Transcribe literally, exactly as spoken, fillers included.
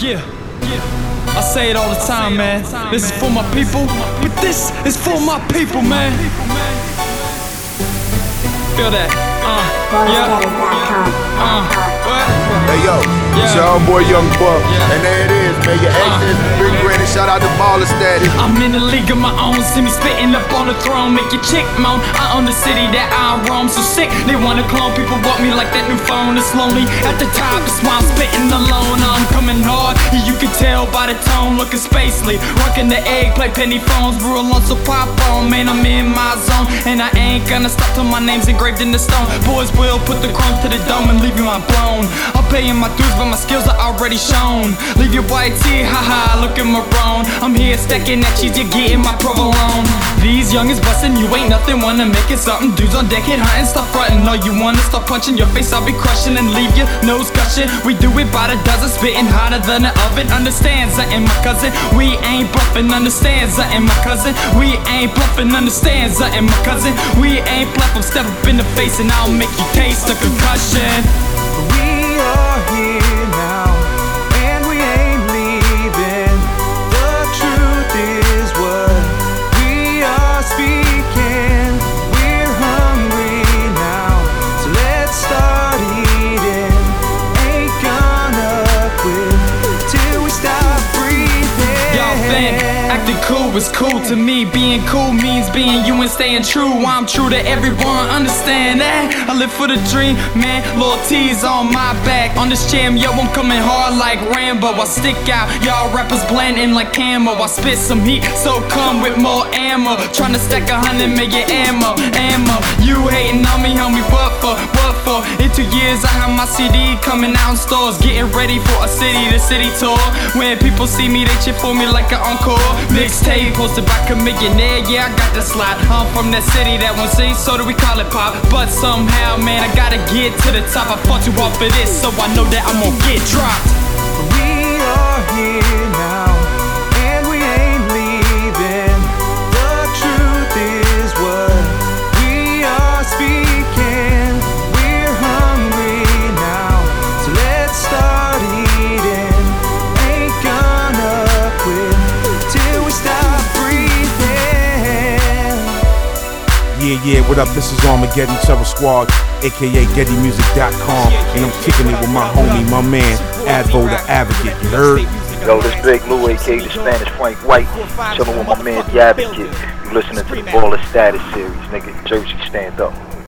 Yeah, yeah. I say it all the time, man. This is for my people, but this is for my people, man. Feel that? Uh, yeah. Uh, what? Hey yo, Yeah. it's your homeboy Young Buck, Yeah. and there it is, man. Your exes, big granny, shout out to Baller Status. I'm in a league of my own, see me spitting up on the throne, make your chick moan. I own the city that I roam, so sick they wanna clone. People want me like that new phone, it's lonely at the top, that's why I'm spitting alone. I'm coming hard, you can tell by the tone, looking spacely, rocking the egg, play penny phones, rule on, so pop on, man, I'm in my zone, and I ain't gonna stop till my name's engraved in the stone. Boys will put the chrome to the dome and leave you mind blown. I'm paying my dues, but my skills are already shown. Leave your white tee, haha, looking maroon. I'm here stacking that cheese, you're getting my provolone. These youngins bustin', you ain't nothing, wanna make it something. Dudes on deck, hit hunting, stop frontin'. All you wanna stop punching your face, I'll be crushing and leave your nose gushing. We do it by the dozen, spitting hotter than the oven. Understand something, my cousin, we ain't bluffing. Understand something, my cousin, we ain't bluffing. Understand something, my cousin, we ain't bluffing. Step up in the face and I'll make you taste a concussion. We are here now, and we ain't leaving. The truth is what we are speaking. We're hungry now, so let's start eating. Ain't gonna quit till we stop breathing. Y'all think acting cool is cool to me. Being cool means being you and staying true. I'm true to everyone, understand that. I live for the dream, man. Loyalty's on my back. On this jam, yo, I'm coming hard like Rambo. I stick out, y'all rappers blending like camo. I spit some heat, so come with more ammo. Tryna stack a hundred million ammo, ammo. You hating on me, homie, what for, what for? In two years, I have my C D coming out in stores. Getting ready for a city to city tour. When people see me, they cheer for me like an encore. Mixtape posted by a millionaire, yeah, I got the slide. I'm from that city that won't sing, so do we call it pop. But somehow, man, I gotta get to the top. I fought too hard for this, so I know that I'm gonna get dropped. We are here now, and we ain't leaving. The truth is what we are speaking. We're hungry now, so let's start eating. Ain't gonna quit till we stop breathing. Yeah, yeah, what up? This is Armageddon Terror Squad, aka Getty Music dot com, and I'm kicking it with my homie, my man, Advo the Advocate. You heard? Yo, this Big Lou, aka the Spanish Frank White, chillin' with my man, The Advocate. You listening to the Baller Status series, nigga. Jersey, stand up.